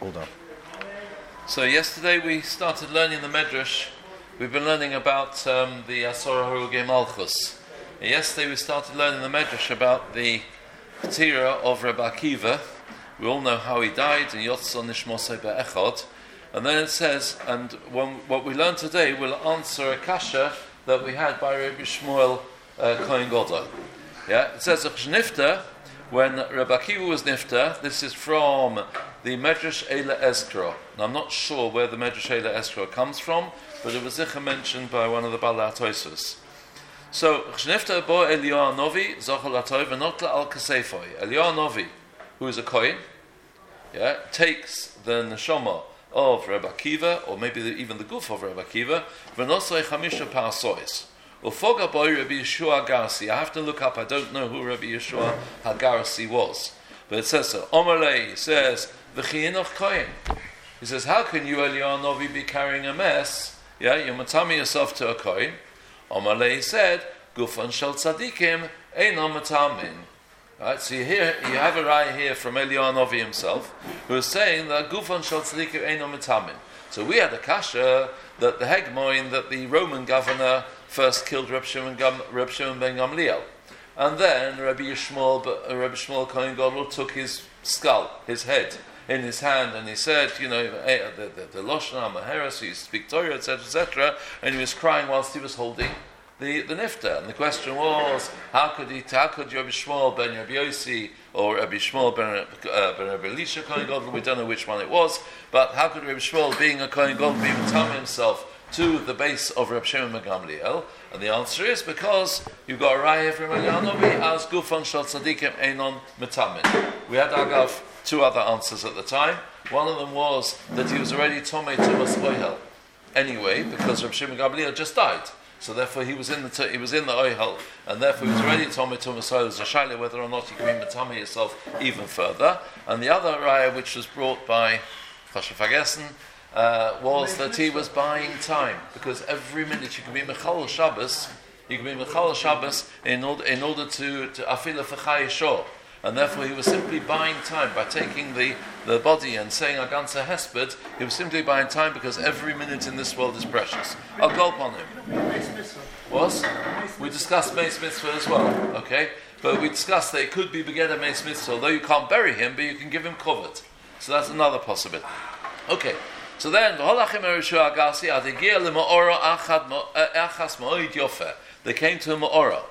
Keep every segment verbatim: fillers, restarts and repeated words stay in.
Hold on. So yesterday we started learning the Medrash. We've been learning about um, the Asor HaHarugei Malchus. Yesterday we started learning the Medrash about the Ketira of Rebbe Akiva. We all know how he died, and Yotzon Nishmosei Be'echad. And then it says, and when, what we learn today will answer a kasha that we had by Rabbi Shmuel uh, Kohen Gadol. Yeah, it says Nifta, when Rebbe Akiva was Nifta, this is from the Medrash Eila Ezkro. And I'm not sure where the Medrash Eila Ezkro comes from, but it was zicha mentioned by one of the Balei HaTosfos. So, Nifta bo Eliyahu Novi, Zochel Atov, Venotla al Kasefoi. Eliyahu Novi, who is a Kohen, yeah, takes the neshama of Rebbe Akiva, or maybe the, even the guf of Rebbe Akiva, Venosei Chamisha Parasois. Ufoga boy Rabbi Yeshua Hagarsi. I have to look up, I don't know who Rabbi Yeshua Hagarsi was. But it says so. Omerlei says, V'chiyinoch Kohen. He says, how can you, Eliyahu Novi, be carrying a mess? Yeah, you matami yourself to a Kohen. Omerlei said, Gufan shel tzadikim einon matamin. Right, so you, hear, you have a raya here from Eliyahu Novi himself, who is saying that Gufan shel tzadikim einon matamin. So we had a kasha that the Hegmoin, that the Roman governor first killed Reb Shimon, Gam, Reb Shimon ben Gamliel. And then Rabbi Yishmael, uh, Rabbi Shmuel Kohen Gadol took his skull, his head, in his hand, and he said, you know, the, the, the Lashon HaMaheres, he used to speak Torah, et cetera, et cetera, and he was crying whilst he was holding the, the Nifta. And the question was, how could he, how could Rabbi Shmuel ben Rabbi Yossi, or Rabbi Shmuel ben, uh, ben Rabbi Elisha Kohen Gadol, we don't know which one it was, but how could Rabbi Shmuel, being a Kohen Gadol, be matami himself to the base of Reb Shimon ben Gamliel? And the answer is because you've got a raya from Eliyahu Novi as Gufan shel tzadikim einon metamin. We had Agav two other answers at the time. One of them was that he was already Tomei Tumas Oyhel anyway, because Reb Shimon ben Gamliel just died. So therefore he was in the t- he was in the Oyhel, and therefore he was already Tomei Tumas Oyhel. There's a shaila whether or not you can be metami yourself even further. And the other raya, which was brought by Chashav Hagessen, Uh, was that he was buying time, because every minute you can be Mechal Shabbos, you can be Mechal Shabbos in order in order to to Afila Fechai Shor, and therefore he was simply buying time by taking the, the body and saying Aganza Hesped. He was simply buying time because every minute in this world is precious. I'll go upon him. Was we discussed Meis Mitzvah as well, okay? But we discussed that it could be Begeder Meis Mitzvah, although you can't bury him, but you can give him covet. So that's another possibility. Okay. So then, they came to a Ma'ora.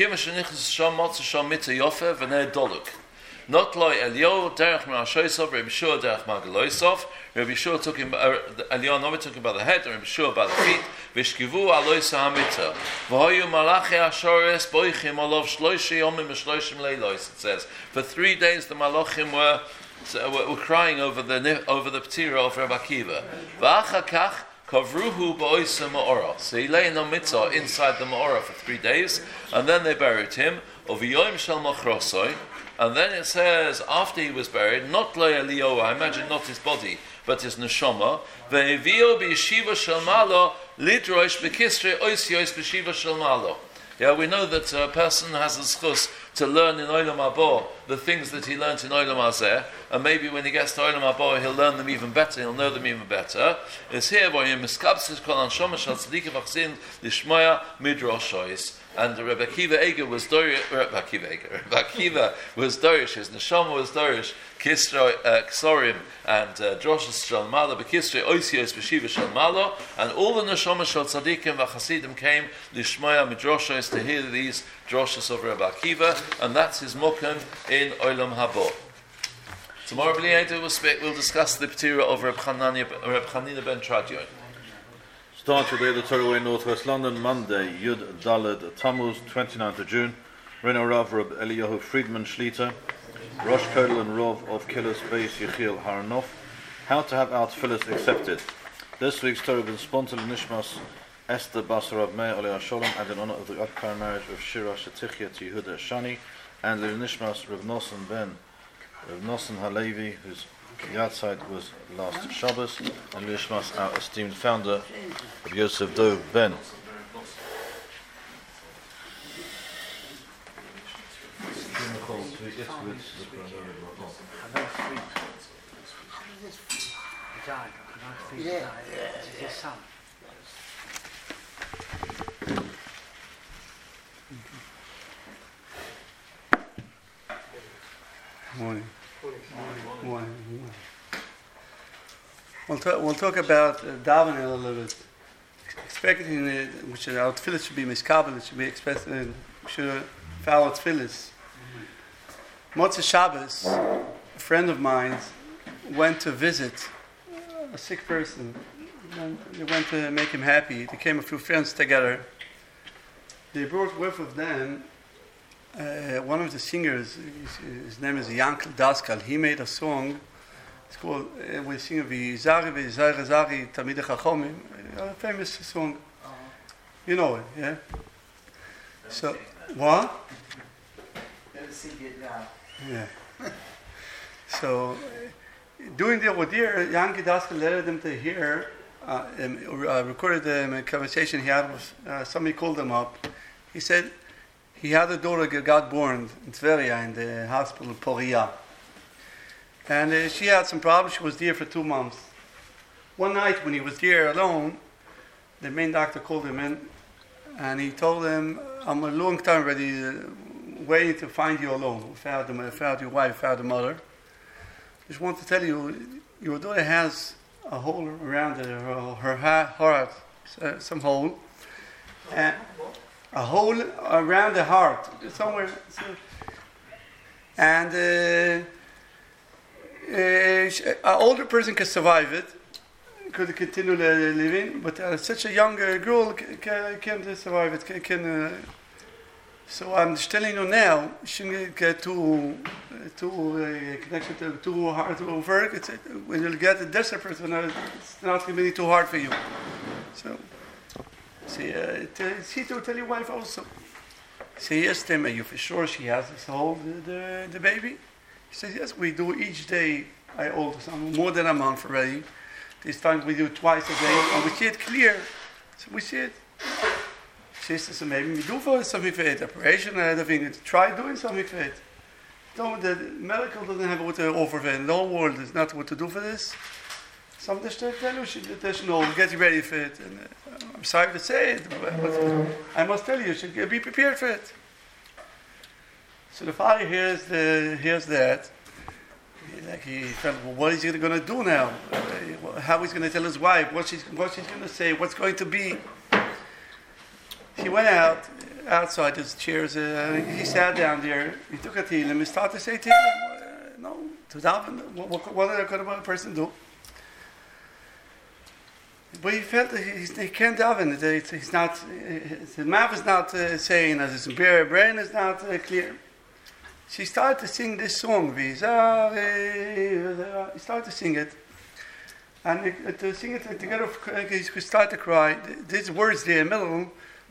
Not like Eliyahu, Derech Merashoisov, Rabbi Shua, Derech Magaloisov. Rabbi Shua took him, uh, Eliyahu Novi took him by the head, and Rabbi Shua by the feet. Vishkivu aloisa hamita. V'hoyu malachi ashores boichim olov shloishi yomim v'shloishim leilois. It says, for three days the malachim were So we're crying over the over the Ptira of Rebbe Akiva. V'achakach kavruhu ba'oisa ma'ora. So he lay in the mitzvah inside the ma'ora for three days, and then they buried him. Oviyom shel machrosoi, and then it says after he was buried, not lo Eliyahu, I imagine not his body, but his neshama. Ve'evio b'yeshiva shel malo lidrosh b'kisrei oisiyos b'yeshiva shel malo. Yeah, we know that a person has a schus to learn in Olam Haba the things that he learnt in Olam Hazeh, and maybe when he gets to Olam Haba he'll learn them even better, he'll know them even better. It's here where you miskabsis kol anshama shel tzadikim v'chsin lishmoya midrashois. And Rebbe Akiva Eger was Dorish, Rebbe Akiva Eger, Rebbe Akiva was Dorish, his neshama was Dorish, Kisra, uh, Ksorim, and Droshas Shel Malo, Bekisra, Oisios, Beshiva Shel Malo, and all the neshama Shel Tzadikim v'Chasidim came, Lishmoya Midrashos, to hear these Droshas of Rebbe Akiva, and that's his Mokum in Olam Haba. Tomorrow, B'li we'll, speak, we'll discuss the Ptira of Reb Chanina ben Tradion. Start today the Torah Way Northwest London, Monday, Yud Daled Tammuz, twenty-ninth of June. Reno Rav Reb Eliyahu Friedman Shlita, Rosh Kodel and Rav of Kilis Beis Yechiel Haranoff. How to have our tefillas accepted. This week's Torah is sponsored Nishmas Esther Bas Rav Meir Oleh Sholem, and in honor of the Akbar marriage of Shira Shetichya to Yehuda Shani, and the Nishmas Rav Nosson Ben Rav Nosson Halevi, whose Yatzeit was last Shabbos, and Lishmas, our esteemed founder of Yosef Dov Ben. died, and I think he Yeah, died. yeah, It's his son. Morning. Morning. Morning. We'll talk, we'll talk about uh, davening a little bit. Expecting uh, which our tefillah should be miskabel, it should be expected, uh, we should follow tefillahs. Motzei Shabbos, a friend of mine went to visit a sick person. And they went to make him happy. They came a few friends together. They brought with of them uh, one of the singers. His, his name is Yankel Daskal. He made a song. It's called, uh, we sing of Zari Zari Zari Tamid Chachomim, a famous song. You know it, yeah? So, what? Better sing it now. Yeah. So, uh, doing the Odir, Yankel Daskal led them to hear, uh, um, uh, recorded um, a conversation he had with, uh, somebody called him up. He said he had a daughter that got born in Tveria in the hospital Poria. And uh, she had some problems. She was there for two months. One night when he was there alone, the main doctor called him in and he told him, I'm a long time already uh, waiting to find you alone. I found, the, I found your wife, I found the mother. I just want to tell you, your daughter has a hole around her, her, her heart, uh, some hole. And a hole around the heart, somewhere. So, and uh, uh, an older person can survive it, could continue living, but uh, such a young uh, girl can, can't survive it. Can, can, uh, so I'm just telling you now, shouldn't get too, too uh, connected to too hard to work. It's, uh, when you get a desperate, when uh, it's not going to be too hard for you. So. See, uh, tell, see to tell your wife also. Say yes, Tim, are you for sure she has this hold the, the the baby? He says yes. We do each day. I hold some more than a month already. This time we do twice a day, and we see it clear. So we see it. She says, so maybe we do for something for it. Operation, I think. Try doing something for it. Don't the medical doesn't have what to offer for it. The whole world is not what to do for this. Some just tell you, there's no, get ready for it. And, uh, I'm sorry to say it, but I must tell you, you should be prepared for it. So the father hears the hears that. He, like he felt, well, what is he going to do now? Uh, how he's going to tell his wife? What she's what she's going to say? What's going to be? He went out outside his chairs. Uh, he sat down there. He took a Tehillim. He started to say Tehillim. Uh, no, to daven. What, what, what could a person do? But he felt that he, he can't daven. He's not. His mouth is not uh, saying, as his brain is not uh, clear. She started to sing this song. He started to sing it, and uh, to sing it together, he started to cry. These words there in the middle.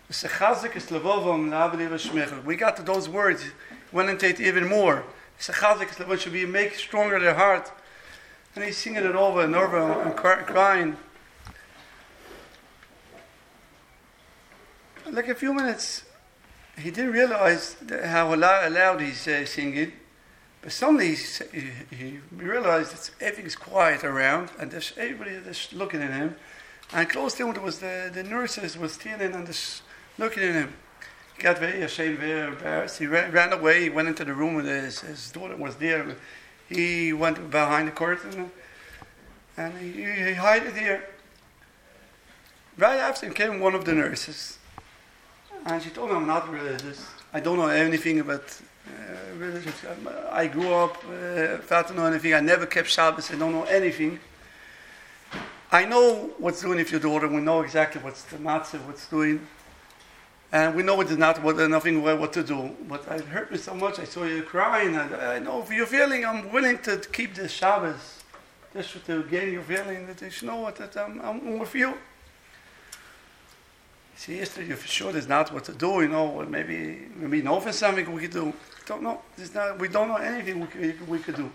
We got to those words. Went into it even more. Should be make stronger their heart, and he's singing it over and over and crying. Like a few minutes, he didn't realize how loud he's uh, singing, but suddenly he, he realized that everything's quiet around, and there's everybody just looking at him. And close to him there was the, the nurses was standing and just looking at him. He got very ashamed, very embarrassed. He ran, ran away. He went into the room and his, his daughter was there. He went behind the curtain and he, he hid there. Right after him came one of the nurses. And she told me, I'm not religious. I don't know anything about uh, religion. I grew up, uh, I don't know anything. I never kept Shabbos. I don't know anything. I know what's doing if your daughter. We know exactly what's the matzah, what's doing. And we know it's not what, nothing what to do. But it hurt me so much. I saw you crying. And I know if you're feeling, I'm willing to keep the Shabbos. Just to gain your feeling that you know what, that I'm, I'm with you. See, yesterday you for sure there's not what to do, you know, maybe maybe know for something we could do. Don't know. There's not, we don't know anything we could, we could do.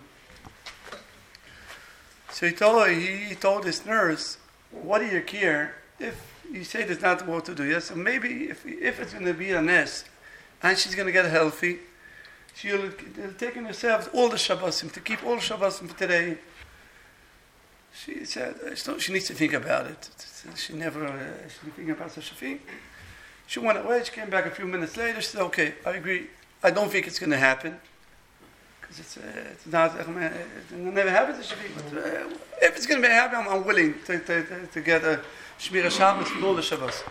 So he told her, he, he told his nurse, what do you care if you say there's not what to do? Yes, so maybe if if it's going to be a nest and she's going to get healthy, she'll take on herself all the Shabbosim, to keep all the Shabbosim for today. she said uh, she, she needs to think about it. She never uh, she didn't think about such a thing. She went away. She came back a few minutes later. She said, "Okay, I agree. I don't think it's going to happen because it's, uh, it's not. Uh, it never happens. But uh, if it's going to happen, I'm, I'm willing to, to, to, to get a Shmira Shabbos for all the Shabbos."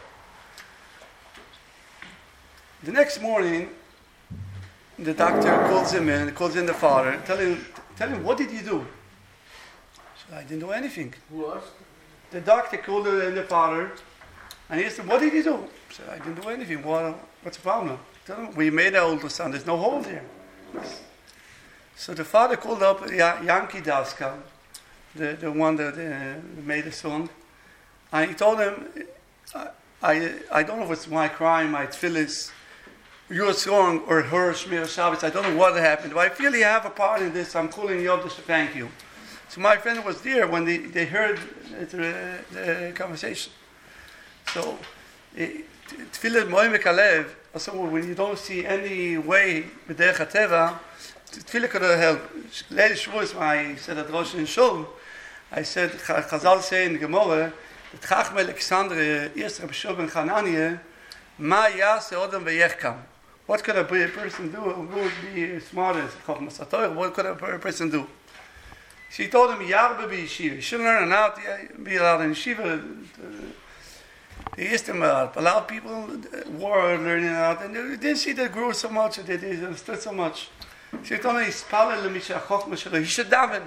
The next morning, the doctor calls him in. Calls in the father, tell him, tell him, what did you do? So I didn't do anything. What? The doctor called in the father, and he said, "What did you do?" So I didn't do anything. What, what's the problem? Tell him, we made our ultrasound. There's no hole there. So the father called up Yankee Daskal, the, the one that uh, made the song, and he told him, I, I, I don't know if it's my crime, my tefillis, your song, or her Shmir Shabbos. I don't know what happened, but I feel you have a part in this. I'm calling you up just to thank you. So my friend was there when they, they heard the, the conversation. So, Tefillah Moimek Alev, also when you don't see any way with Derech HaTeva, Tefillah could help. Leil Shavuos, when I said at Rosh and Shul, I said, Chazal say in the Gemara, that Chacham Alexander, Yis Reb Shua ben Chananya, Ma Yaseh Odom V'yechkam. What could a person do? Who would be smart as Chochmas HaTorah? What could a person do? She told him, Yarbe b'yeshiva. You shouldn't learn how to be allowed in yeshiva. They used to uh, allow people were learning out, and they didn't see that grew so much, they didn't understood so much. She told him, he should daven.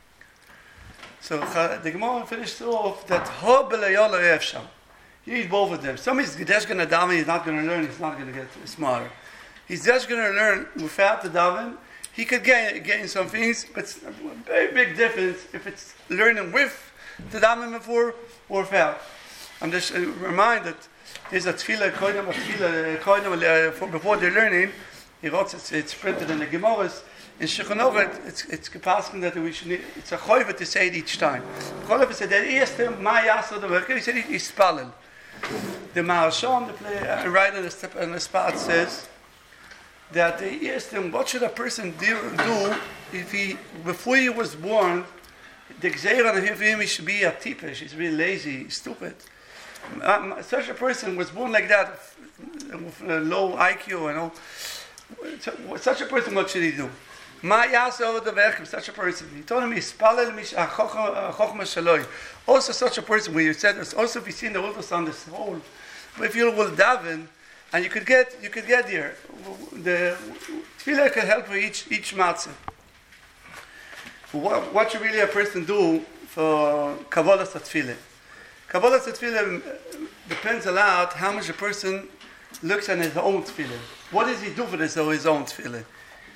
So the Gemara finished off that Ho b'layol efsham. You need both of them. Somebody's just going to daven, he's not going to learn, he's not going to get smarter. He's just going to learn without the daven. He could gain, gain some things, but it's a very big difference if it's learning with the daven before or without. I'm just uh, reminded there's a tefillah, koinam, a tefillah, koinam, uh, before they're learning. He wrote it's, it's printed in the Gemaras. In Shulchan Aruch, it's it's capacity that we should. It's a choiva to say it each time. Choiva said the eerste ma yasser the work. He said it is spallen. The Maharshon, the play, uh, writer in the step in the spot says that the eerste, what should a person do, do if he before he was born, the gzeira on him he should be a tipesh. He's really lazy, stupid. Um, such a person was born like that, with a low I Q and all. Such a person, what should he do? Ma yaseh over the werk, such a person. He told him, "Yispalel mish chochma shaloi." Also, such a person, when you said this, also if you see in the ultrasound this whole, if you will daven, and you could get, you could get here. The tefillah can help for each each matzah. What, what should really a person do for kavodas tefillah? Kavodas tefillah depends a lot how much a person looks at his own tefillah. What does he do for this, his own tefillah?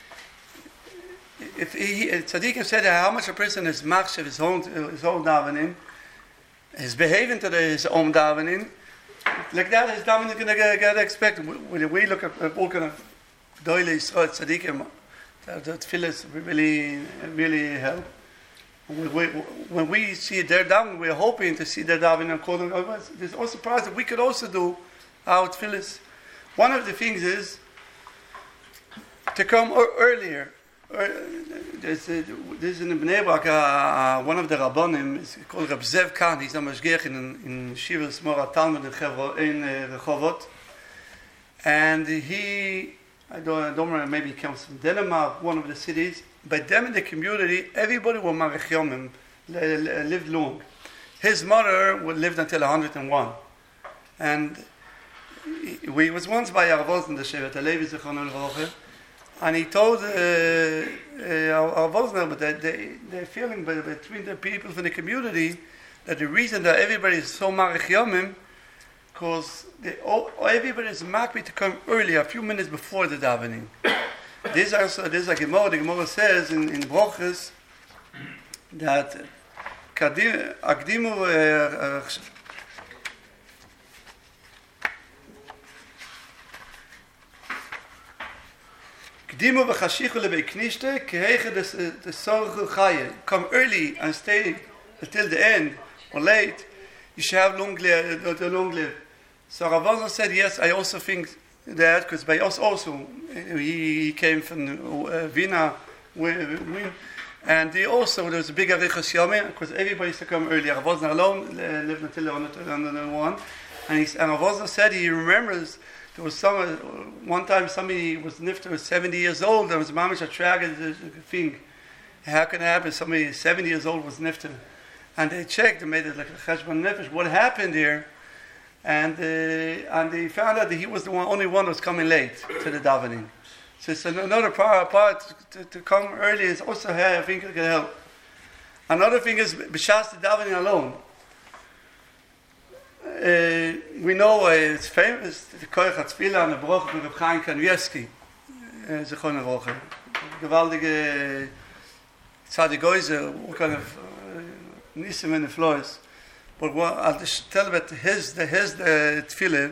If he, tzaddikim said how much a person is machshav his own his own davening, is behaving to the, his own davening, like that his davening is going to get, get expected. When we look at all kind of doile Yisrael tzaddikim, that tefillahs really really help. When we, when we see their davening, we're hoping to see their davening according to us. There's also surprise that we could also do our tefillahs. One of the things is to come earlier. There's, uh, there's in Bnei Brak, uh, uh, one of the Rabbanim is called Reb Zev Khan. He's a mashgiach in in Shivas Mora Talmud in, in uh, Rehovot, and he I don't, I don't remember, maybe he comes from Denmark, one of the cities. By them in the community, everybody was Marech Yomim, lived long. His mother lived until one hundred and one, and he, we was once by Arvoz in the Shevet Alevi Zechron Roche. And he told uh, uh, our Vosner that they, they're feeling by, between the people from the community that the reason that everybody is so Marech Yomim, because everybody is makbi to come early, a few minutes before the davening. This also, this is a Gemara. The Gemara says in, in Brochus that Akdimu uh, Come early and stay until the end, or late, you should have long live, long live. So Rav Wosner said, yes, I also think that, because by us also, he came from uh, Vienna, And they also, there was a big Arichas Yomim, because everybody used to come earlier. Rav Wosner alone uh, lived until one hundred one. And, he, and Rav Wosner said he remembers there was some, uh, one time somebody was nifter was seventy years old, there was a mamish a tragic thing. How can it happen? Somebody seventy years old was nifter. And they checked, they made it like a cheshbon nefesh, what happened here? And uh, and they found out that he was the one, only one who was coming late to the davening. So it's another part, part to, to come early is also here, I think it can help. Another thing is b'shas the davening alone. Uh, we know uh, it's famous, the Koyach HaTzvila and the Broch of Reb Chaim Kanievsky. Zechon Rocha. Gewaltige Tzadik Goizer, what kind of Nisim in the floors. But what, I'll just tell about his, the, his the tefillin.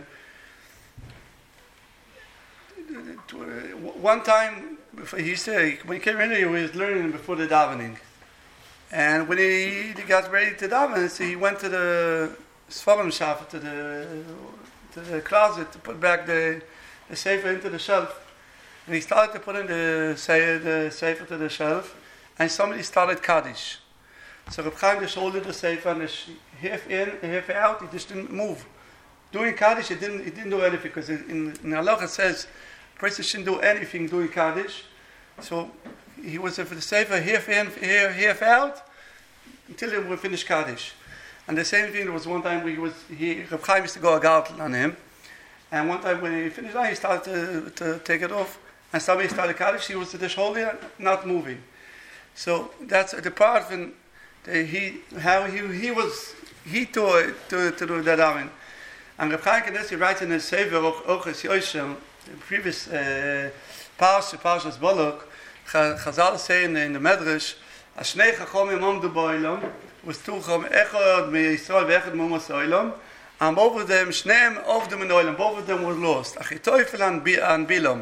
One time, before he said, when he came in here, he was learning before the davening. And when he, he got ready to daven, so he went to the Sfarim Shafa, to the, to the closet, to put back the, the sefer into the shelf. And he started to put in the, the sefer to the shelf, and somebody started Kaddish. So Reb Chaim just holded the sefer and half in, half out, he just didn't move. Doing Kaddish, he didn't, he didn't do anything, because in, in Allah it says, a person shouldn't do anything doing Kaddish. So he was for the sefer, half in, half out, until he would finish Kaddish. And the same thing, there was one time he was, he, Reb Chaim used to go a gartel on him, and one time when he finished that, he started to, to take it off, and somebody started Kaddish, he was just holding it, not moving. So that's the part when he, how he, he was, he to, to, to do that daven. And Reb Chaim Kanievsky writes in his sefer, Orchos Yosher, the previous uh, parsha, Parshas Balak, Chazal say in, in the Medrash, Ashnei Chachomim Omdu Ba'olam, was two Chachomim, Echad MeYisrael ve'Echad Me'umas Ha'olam, and both of them, Shneim Ovdu Min Ha'olam, both of them were lost. Achitophel and Bilam.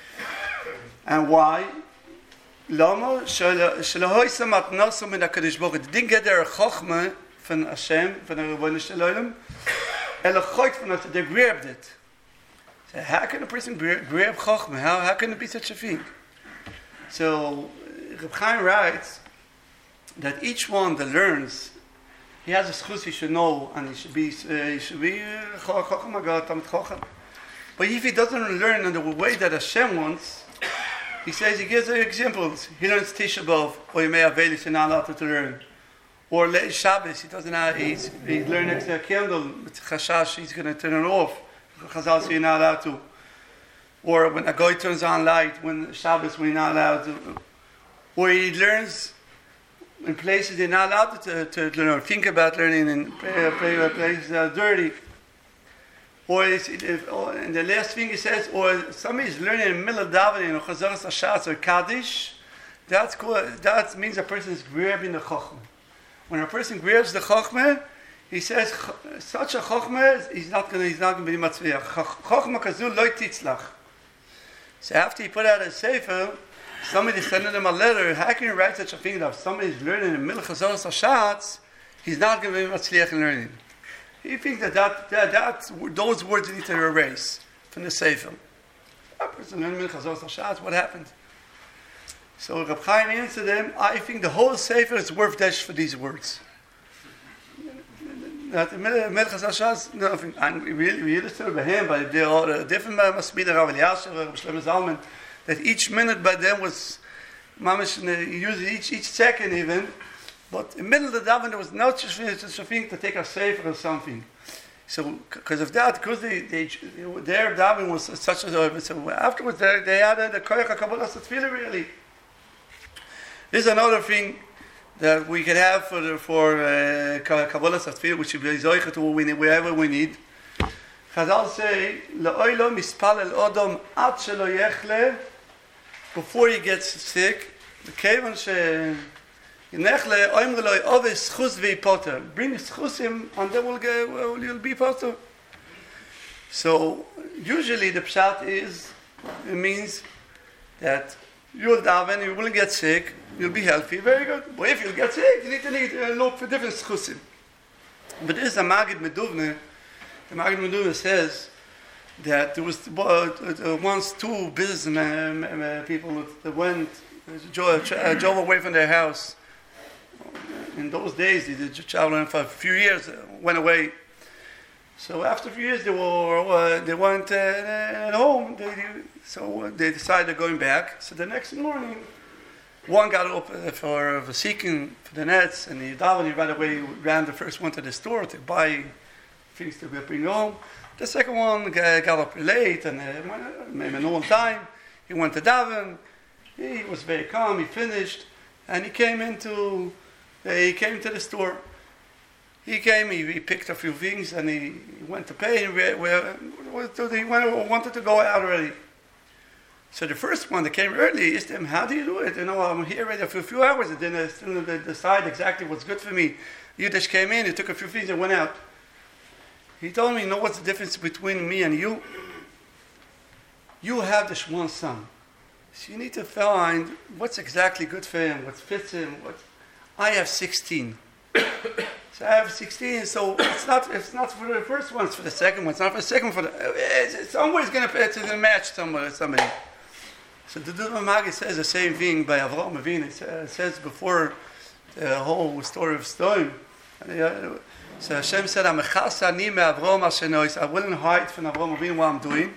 And why? Lama Shelahoysa Matnasu Min HaKadosh Baruch Hu. They didn't get their Chachma from Hashem, from the Rebbeinu Shalom, Ela Choyt from us, they grabbed it. So how can a person grab Chachma? How, how can it be such a thing? So Reb Chaim writes that each one that learns, he has a schus he should know, and he should be uh, he should be Chacham Agat Tamid Chacham. But if he doesn't learn in the way that Hashem wants, he says he gives examples. He learns Tisha B'Av, or he may have Veil, he's not allowed to learn. Or Leil Shabbos, he doesn't have. He's he learns next to a candle with Chashash, he's going to turn it off. Chazal say you're not allowed to. Or when a guy turns on light, when Shabbos we're not allowed to. Or he learns in places they're not allowed to, to, to learn. Think about learning in places that are dirty. Or if, and the last thing he says, or somebody's learning in the middle of davening or Chazaras Hashatz or Kaddish, that's cool. That means a person is grabbing the Chachma. When a person grabs the Chachma, he says such a Chachma, he's not going. He's not going to be matzliach. Chachma kazu loy titzlach. So after he put out a sefer, somebody sent him a letter. How can you write such a thing that if somebody's learning in the middle of Chazaras Hashatz, he's not going to be matzliach in learning? He thinks that, that, that, that those words need to erase from the sefer. A person learning in Chazaras Hashatz, what happened? So Reb Chaim answered them, I think the whole sefer is worth dash for these words. That the Melchas Hashatz, nothing. And we we understood by him, but there are different must be the Rav Eliasher, Rav Shlomo Zalman, that each minute by them was mamish. He used each each second even, but in the middle of the daven there was not just a thing to take a sefer or something. So because of that, because they, they their daven was such a so afterwards they they had the koyach kabbalah tefillah really. This is another thing that we can have for the, for uh, Kabbalah Tefillah, which should be zoichet to wherever we need. Chazal say, "La'oilo mispalel odom ad shelo yechle," before he gets sick. The kevan she yechle oimre lo oves schus v'poter. Bring schusim, and then we'll get well, you'll be poter. So usually the pshat is it means that you'll daven, you will get sick, you'll be healthy, very good. But if you'll get sick, you need to need, uh, look for different schusim. But this is a Magid Meduvne. The Magid Meduvne says that there was uh, uh, once two businessmen uh, people that went drove, uh, drove away from their house. In those days, they did traveling for a few years, uh, went away. So after a few years, they were uh, they weren't uh, at home. They, so they decided going back. So the next morning, one got up uh, for, for seeking for the nets, and he davened right away ran the first one to the store to buy things to bring home. The second one got up late and uh, maybe a normal time. He went to daven. He was very calm. He finished, and he came into uh, he came to the store. He came, he, he picked a few things, and he, he went to pay. And we, we, he went, wanted to go out already. So the first one that came early asked him, "How do you do it? You know, I'm here already for a few hours. I didn't still decide exactly what's good for me." You just came in, he took a few things and went out. He told me, "You know what's the difference between me and you? You have this one son. So you need to find what's exactly good for him, what fits him. What I have sixteen. So I have sixteen, so it's not it's not for the first one, it's for the second one. It's not for the second one, for the, it's, it's always going to match somebody. somebody. So the Dura Magi says the same thing by Avraham Avinu. It says before the whole story of Stone. So Hashem said, I wouldn't hide from Avraham Avinu what I'm doing.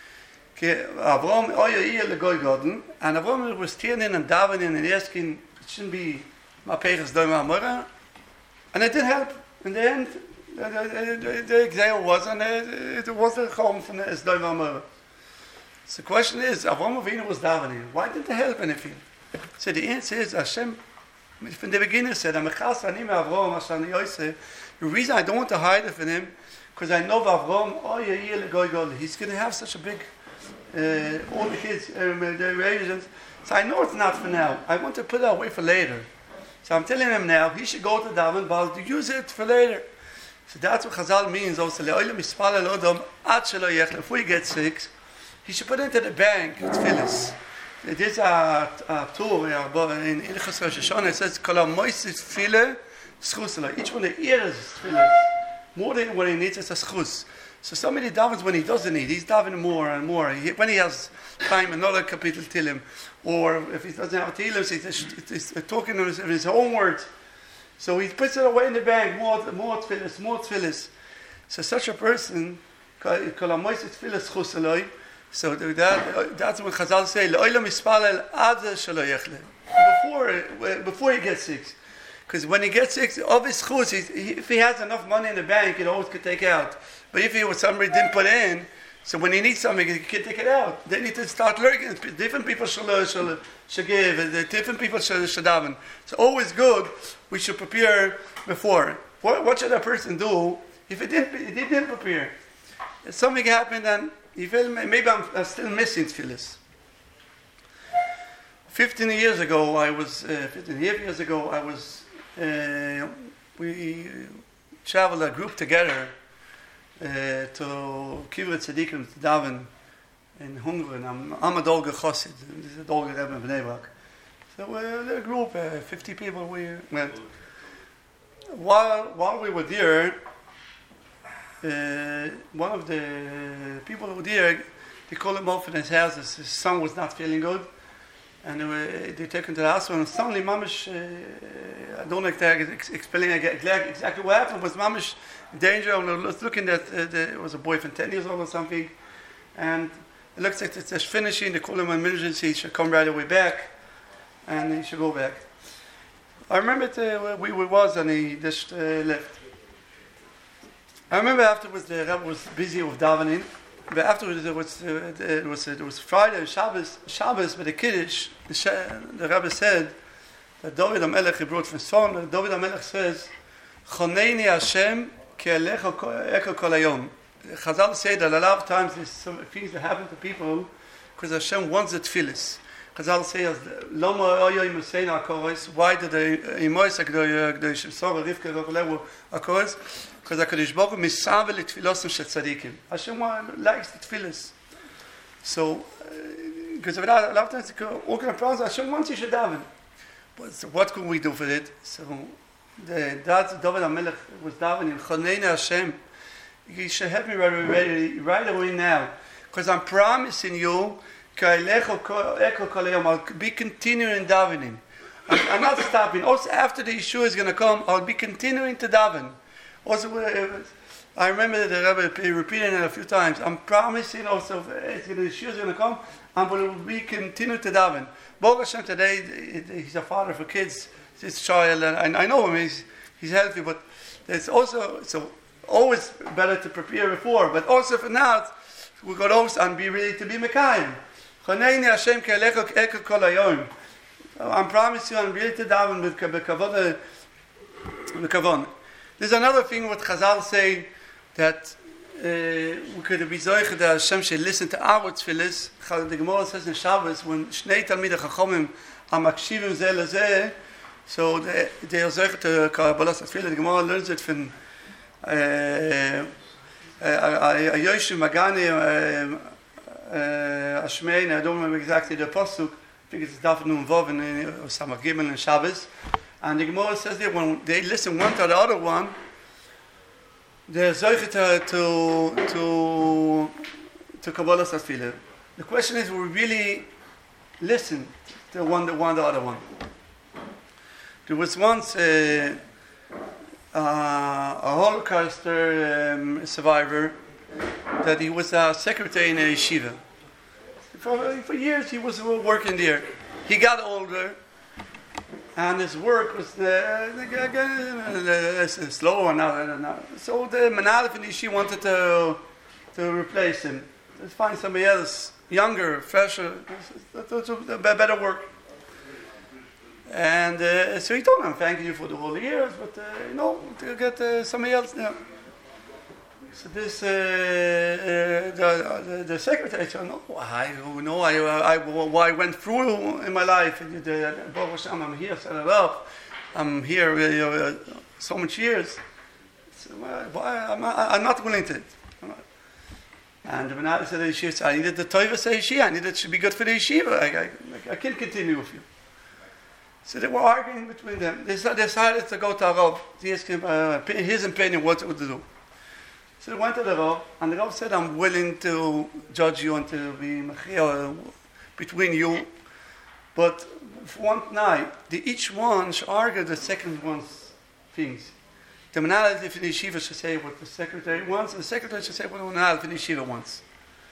And Avraham was standing and davening and asking, it shouldn't be my parents doing my mother. And it didn't help. In the end, the, the, the exile was, and it, it was the home from the Esdoi V'Amora. So the question is, Avraham Avinu was davening. Why didn't it help anything? So the answer is, Hashem, from the beginning said, the reason I don't want to hide it from him, because I know Avraham, he's going to have such a big, uh, all the kids, um, the Asians. So I know it's not for now. I want to put it away for later. So I'm telling him now, he should go to daven, but to use it for later. So that's what Chazal means also. Before he gets sick, he should put it into the bank with tefillis. There's a, a tour in Ilchos Rosh Hashanah. It says, "Kol ha'moises tefillah schus eloi." Each one of the ears is tefillah. More than what he needs is a schus. So somebody davens when he doesn't need. He's davening more and more. He, when he has time, another kapitel Tehillim. Or if he doesn't have Tehillim, he's, he's, he's talking in his, in his own words. So he puts it away in the bank. More, more tefillis, more tefillis. So such a person, kol ha'moises tefillah schus eloi. So that, that's what Chazal say. Before, before he gets sick. Because when he gets sick, of his chus, if he has enough money in the bank, he always could take out. But if he was somebody didn't put in, so when he needs something, he can take it out. They need to start learning. Different people should, should, should give. Different people should, should daven. It's always good. We should prepare before. What, what should a person do if he didn't, he didn't prepare? If something happened, and he felt maybe I'm, I'm still missing tefillis. Fifteen years ago, I was. Uh, Fifteen years ago, I was. Uh, we traveled a group together uh, to Kibbutz Tzadikim to daven in Hungary. I'm, I'm a Dolger Chassid. This is a Dolger Rebbe in Bnei Brak. So uh, a group, uh, fifty people, we went. While while we were there, uh, one of the people who were there, they called him up in his house. His son was not feeling good. And they, were, they took him to the hospital, and suddenly Mamish, uh, I don't know if I can explain exactly what happened, was Mamish in danger, and I was looking at, uh, the, it was a boy from ten years old or something, and it looks like it's just finishing, they call him an emergency, he should come right away back, and he should go back. I remember it, uh, where we was, and he just uh, left. I remember afterwards the Rebbe was busy with davening. But afterwards, it was uh, it was it was Friday, Shabbos, Shabbos, with the Kiddush. The, the Rebbe said that David HaMelech, he brought from son. David HaMelech says, "Choneini Hashem ki elecha eko kol hayom." Chazal say that a lot of times there's some things that happen to people because Hashem wants the tefillis. Chazal says, "Lama oyoy musein hakoros." Why did the imois hakadosh Sarah Rivka Rachel hakoros? Because HaKadosh Baruch Hu misavel tefillosim shel tzadikim. Hashem likes the tefillos. So, because uh, a lot of times, all kind of problems, Hashem wants you to daven. But so what can we do for it? So, the that David HaMelech was davening, Choneini Hashem. You should help me right, right, right away now. Because I'm promising you, I'll be continuing davening. I'm, I'm not stopping. Also, after the Yeshua is going to come, I'll be continuing to daven. Also, I remember the Rebbe repeating it a few times. I'm promising also, if the Yeshua is going to come, I'm going to be continue to daven. Baruch Hashem today, he's a father for kids. His child, and I know him. He's he's healthy, but it's also so always better to prepare before. But also for now, we got also and be ready to be Mekayim. I'm promising you, I'm ready to daven with kavod. There's another thing what Chazal say that uh, we could be zoiche that Hashem should listen to our tefillos. The Gemara says in Shabbos when Shnei Talmidei Chachomim am makshivim zeh lezeh. So the the zoiche to Kabbalas tefillah. The Gemara learns it from Ayoshim Magani Ashmein. I don't remember exactly the pasuk. I think it's Daf Nun Vav in Samach Gimel and Shabbos. And the Gemara says there when they listen one to the other one, they're zoiche to to to to Kabbalas tefillah. The question is, will we really listen to one the one the other one? There was once a, uh, a Holocaust um, survivor that he was a secretary in a yeshiva. For, for years he was working there. He got older, and his work was uh, uh, slow and not. So the Menalef in the yeshiva wanted to to replace him, to find somebody else, younger, fresher, to better work. And uh, so he told him, "I'm thanking you for the whole years, but uh, you know, to get uh, somebody else now." So this uh, uh, the, the the secretary said, "No, I know I, I, I, I went through in my life. And the, the, I'm here, set it up. I'm here uh, so much years. So, why, I'm, I'm not willing to." And the Menachem said, "Yeshiva, I needed the Toiva say yeshiva. I needed it should be good for the yeshiva. I, I, I can't continue with you." So they were arguing between them. They decided to go to Rav to ask him uh, his opinion what to do. So they went to the Rav, and the Rav said, "I'm willing to judge you and to be mechia between you, but for one night, the, each one should argue the second one's things. The Menalef in the yeshiva should say what the secretary wants, and the secretary should say what the Menalef in the yeshiva wants."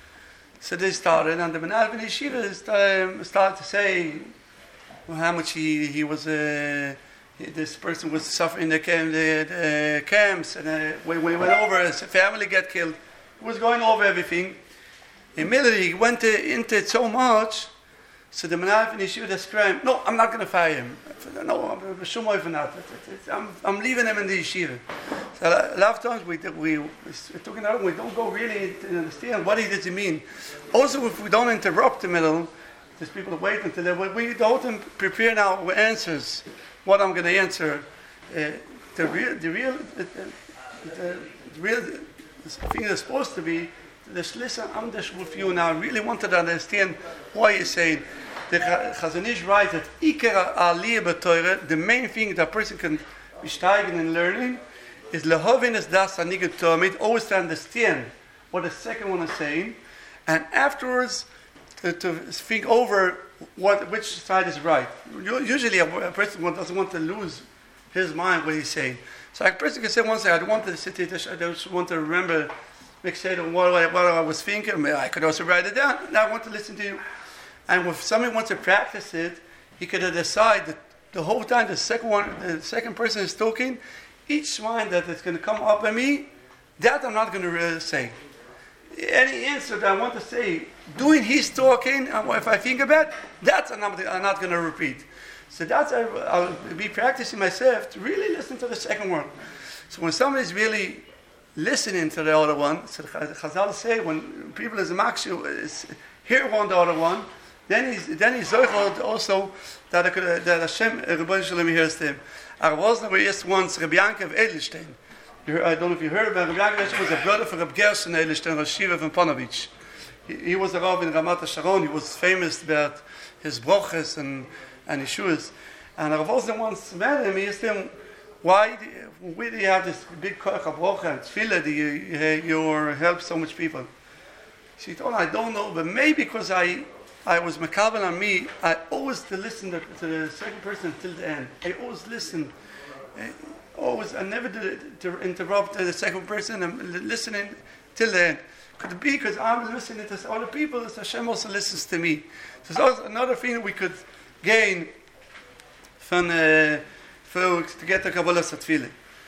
So they started, and the Menalef in the yeshiva started to say how much he, he was, uh, this person was suffering in the, camp, the, the camps, and uh, when, when he went over, his family got killed. He was going over everything. Immediately he went to, into it so much, so the Menalef in the yeshiva screamed, "No, I'm not going to fire him. No, I'm shumoy for that. I'm, I'm leaving him in the yeshiva." So a lot of times we, we, we took it out, we don't go really to understand what does it mean. Also, if we don't interrupt the middle, there's people waiting until they, we don't prepare now with answers. What I'm going to answer, uh, the real, the real, the, the, the real thing is supposed to be. Just listen, I'm just with you now. I really wanted to understand why you're saying. The Chazon Ish writes that Ikar Aliyah b'Torah, the main thing that a person can be steigen in learning, is lehovin es das aniget tomid, always to understand what the second one is saying, and afterwards to, to think over what which side is right. Usually a, a person doesn't want to lose his mind what he's saying. So a person can say one side, I don't want to sit here, I just want to remember, make say what I, what I was thinking. I could also write it down. Now I want to listen to you. And if somebody wants to practice it, he could decide that the whole time the second one, the second person is talking, each mind that is going to come up at me, that I'm not going to really say. Any answer that I want to say, doing his talking, if I think about it, that's I'm not, I'm not going to repeat. So that's I, I'll be practicing myself to really listen to the second one. So when somebody's really listening to the other one, so the Chazal say when people is makshu is hear one the other one, then he's then he's also that that Hashem Rebbeinu Shalom hears them. I was never just once Rabbi Yankov Edelstein. I don't know if you heard about Rabbi Yankov. Was a brother for Rabbi Gershon Edelstein, Rosh Yeshiva from Panovich. He, he was a Rav in Ramat HaSharon. He was famous about his broches and and Yeshuas. And I was the once met him. He asked him, "Why do you have this big koach brocha and tefillah? Do you you, you help so much people?" She told him, "I don't know, but maybe because I I was makabel on me. I always to listen to, to the second person till the end. I always listen. I always, I never did it to interrupt the second person. I'm listening till the end. Could it be because I'm listening to other people, as Hashem also listens to me. So it's also another thing that we could gain from uh, for, to get the Kabbalah Satfile.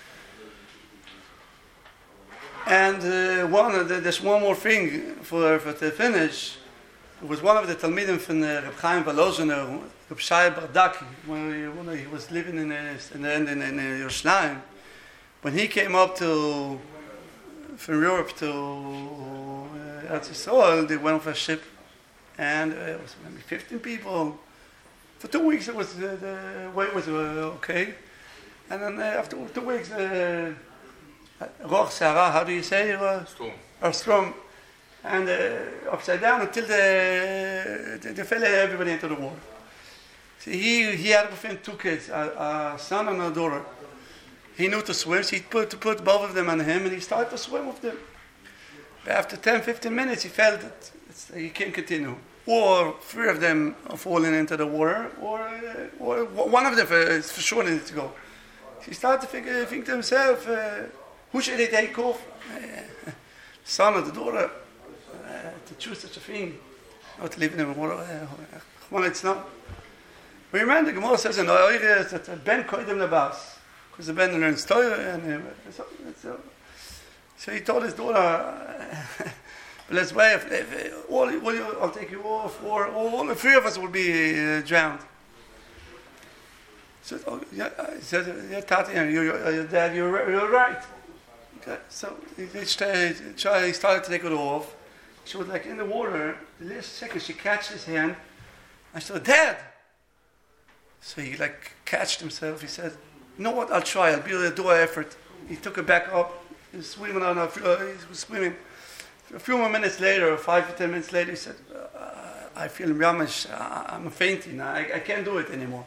And uh, one, uh, there's one more thing for, for to finish. It was one of the Talmidim from uh, Reb Chaim Volozhiner, Reb Shai Bardaki, when he, when he was living in uh, in, in, in, in Yerushalayim. When he came up to from Europe to uh, Eretz Yisrael, they went on a ship, and uh, it was maybe fifteen people. For two weeks, it was uh, the way was uh, okay, and then uh, after two weeks, uh, Roch Sarah, how do you say? Uh, Storm. Or storm. And uh, upside down until the, the, the fell everybody into the water. See, he, he had with him two kids, a, a son and a daughter. He knew to swim, so he put, to put both of them on him, and he started to swim with them. But after ten, fifteen minutes, he felt that it's, he can't continue. Or three of them are falling into the water, or, uh, or one of them is for sure needs to go. So he started to figure, think to himself, uh, who should he take off? Uh, son or the daughter? Uh, to choose such a thing, not to live in the water. Well, it's not. We remember the Gemara says in the Oire that Ben koydem lebas, because the Ben learns Torah, and uh, so, so, so he told his daughter, uh, but let's wait, if, if, all, all you, I'll take you off, or all the three of us will be uh, drowned. So oh, yeah, he said, yeah, Tati, you, you, uh, Dad, you're, you're right. Okay, so he, he started to take it off. She was like in the water. The last second, she catches his hand. I said, Dad! So he like catched himself. He said, you know what, I'll try. I'll be able to do an effort. He took it back up. He was swimming on a, uh, he was swimming. A few more minutes later, five to ten minutes later, he said, uh, I feel yamish. I'm fainting. I, I can't do it anymore.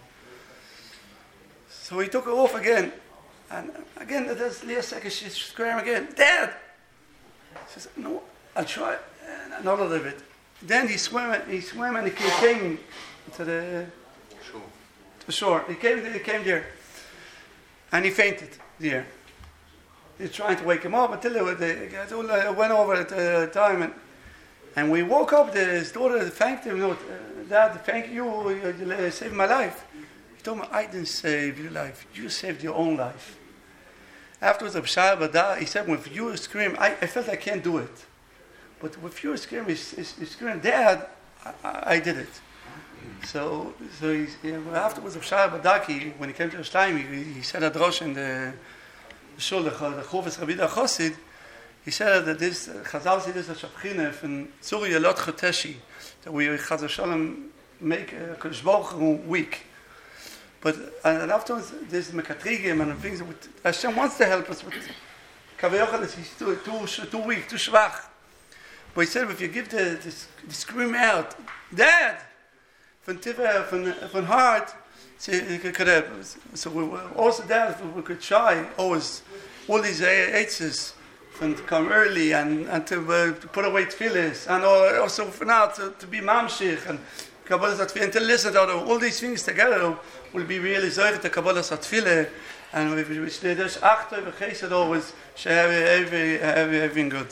So he took it off again. And again, the last second, she's screaming again, Dad! She said, no, I'll try. And all of it. Then he swam. He swam and he came to the Sure. to the shore. He came. He came there, and he fainted there. He's trying to wake him up until they, they went over at the time, and and we woke up. The, his daughter thanked him. You know, Dad, thank you. You, you saved my life. He told me, I didn't save your life. You saved your own life. Afterwards, he said, when you scream, I, I felt I can't do it. But with your scream, he's, he's, he's screaming, Dad, I, I did it. So, so he's, you know, afterwards of Shai Badaki, when he came to Yerushalayim, he, he said a drosh in the shul, the Choves Rabbi Chosid. He said that this Chazal said this a Shabchine from Tzuri Yelot Choteshi, that we Chazal Shalom make a Kodesh Baruch Hu week. But and afterwards, there's Mekatrigim and things that Hashem wants to help us with. Kavayachal is he's too too too weak, too schwach. But he said, if you give the, the, the scream out, Dad, from tiva, from from heart, so, so we were also that we could try always all these eights from to come early and, and to, uh, to put away tefillas and also for now to, to be mamshich and Kabbalah Satfile and to listen to all these things together will be really zorg the Kabbalah Satfile and we we stay just after we chesed always share every every everything good.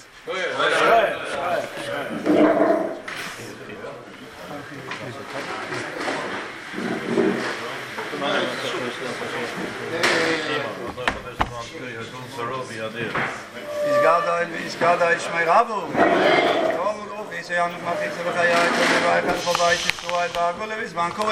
Is God is God is my Rabu. Kom und auf, ist ja noch mal fix, aber ja, ich will weiter vorbei, ist so ein paar Gullevis, man